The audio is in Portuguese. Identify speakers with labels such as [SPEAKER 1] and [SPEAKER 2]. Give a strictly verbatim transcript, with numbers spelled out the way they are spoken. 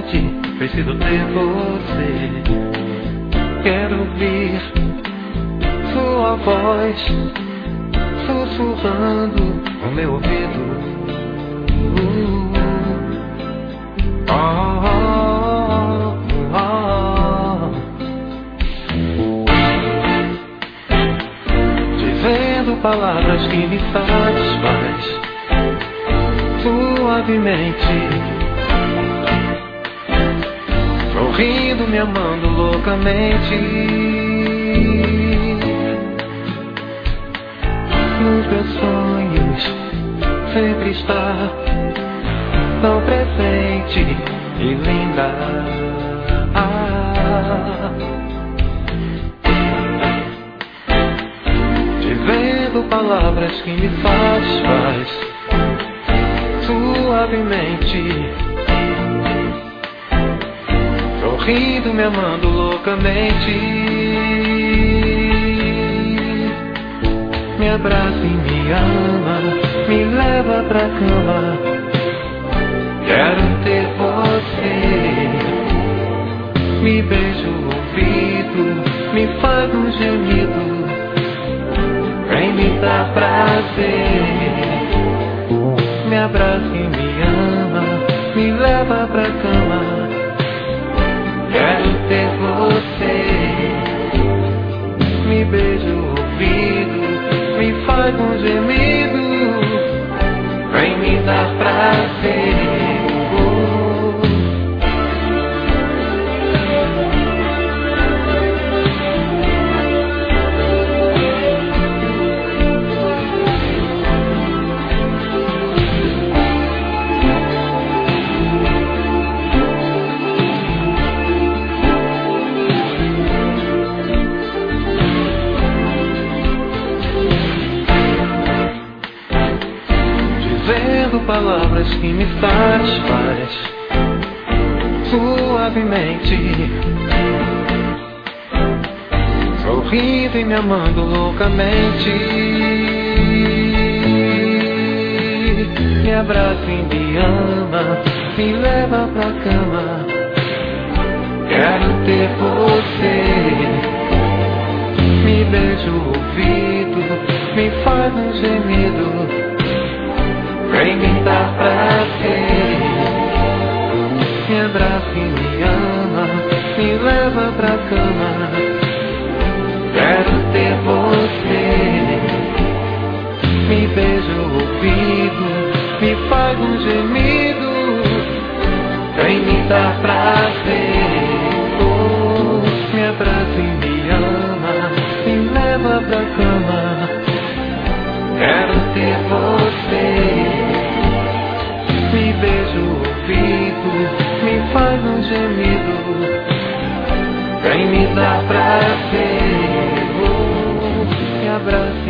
[SPEAKER 1] noite preciso ter você. Quero ouvir sua voz sussurrando no meu ouvido. Uh, oh, oh, oh. Dizendo palavras que me satisfaz suavemente, sorrindo, me amando loucamente. Nos meus sonhos sempre está tão presente e linda. Ah, dizendo palavras que me satisfaz suavemente, sorrindo, me amando loucamente. Me abraça e me ama, me leva pra cama. Quero ter você. Me beija o ouvido, me faz um gemido, vem me dar prazer. Me abraça e me ama, me leva pra cama. Quero ter você. Me beija o ouvido, me faz um gemido, vem me dar prazer. Palavras que me satisfaz suavemente, sorrindo e me amando loucamente. Me abraça e me ama, me leva pra cama. Quero ter você. Me beija o ouvido, me faz um gemido, vem me dar prazer. Me abraça e me ama, me leva pra cama. Quero ter você. Me beija o ouvido, me faz um gemido, vem me dar prazer. Oh, me abraça e me ama, me leva pra cama. Quero ter você. Me beija o ouvido, me faz um gemido, vem me dar prazer. Oh, me abraça